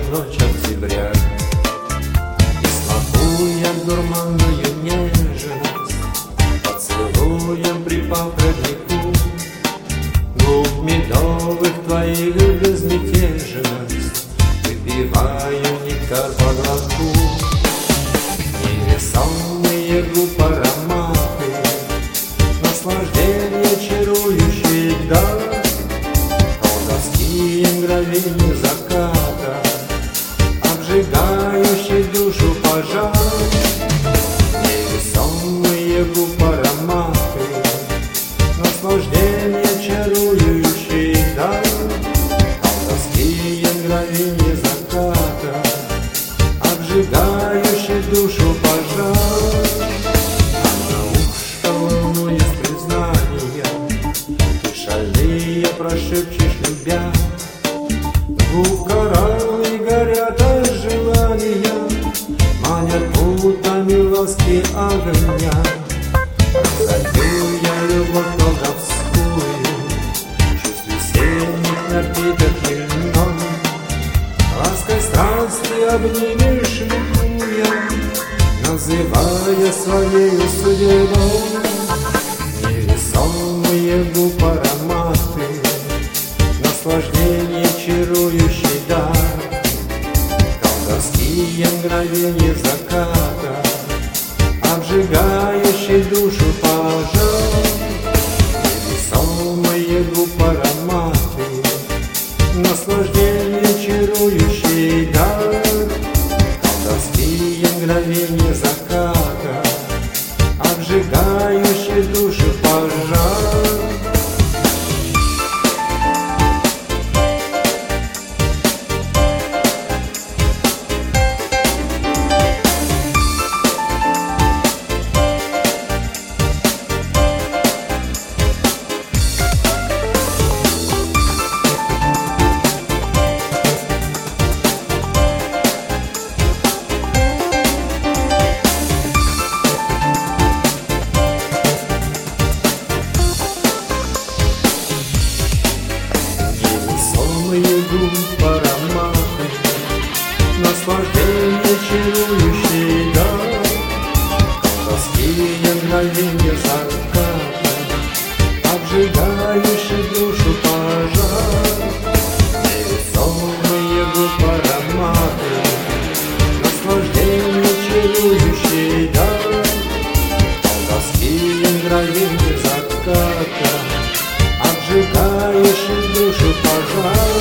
ночь октября. И дурманную нежность поцелуем припав к роднику, губ медовых твоих безмятежность, выпиваю нектар по глотку. Невесомые губ ароматы, наслаждение чарующий дар, колдовские мгновения заката, обжигающий душу пожар. Невесомые губ ароматы, наслаждение чарующий дар, колдовские мгновения заката, обжигающий душу пожар. А на ушко волнуясь признания, ты шальные прошепчешь любя, губ кораллы горят от желания, манят путами ласки огня. Разолью я любовь колдовскую, чувств весенних напиток хмельной, лаской страсти обнимешь ликуя, называя своею судьбой. Невесомые губ ароматы, наслаждение чарующий дар, колдовские мгновения заката, обжигающий душу пожар. Невесомые губ ароматы, наслаждение чарующий дар, колдовские мгновения заката, обжигающий душу пожар. Невесомые губ ароматы, наслаждение чарующий дар, колдовские мгновения заката, обжигающий душу пожар. Невесомые губ ароматы, наслаждение чарующий дар, колдовские мгновения заката, обжигающий душу пожар.